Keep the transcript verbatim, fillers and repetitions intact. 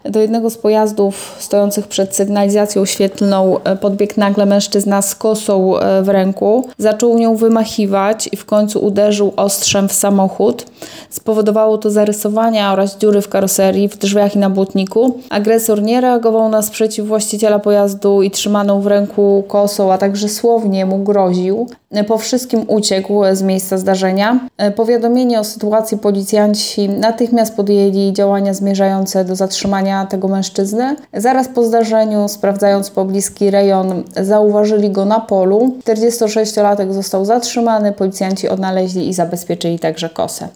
Do jednego z pojazdów stojących przed sygnalizacją świetlną podbiegł nagle mężczyzna z kosą w ręku. Zaczął nią wymachiwać i w końcu uderzył ostrzem w samochód. Spowodowało to zarysowania oraz dziury w karoserii, w drzwiach i na błotniku. Agresor nie reagował na sprzeciw właściciela pojazdu i trzymaną w ręku kosą, a także słownie mu groził. Po wszystkim uciekł z miejsca zdarzenia. Powiadomienie o sytuacji policjanci natychmiast podjęli działania zmierzające do zatrzymania tego mężczyzny. Zaraz po zdarzeniu, sprawdzając pobliski rejon, zauważyli go na polu. czterdziestosześciolatek został zatrzymany, policjanci odnaleźli i zabezpieczyli także kosę.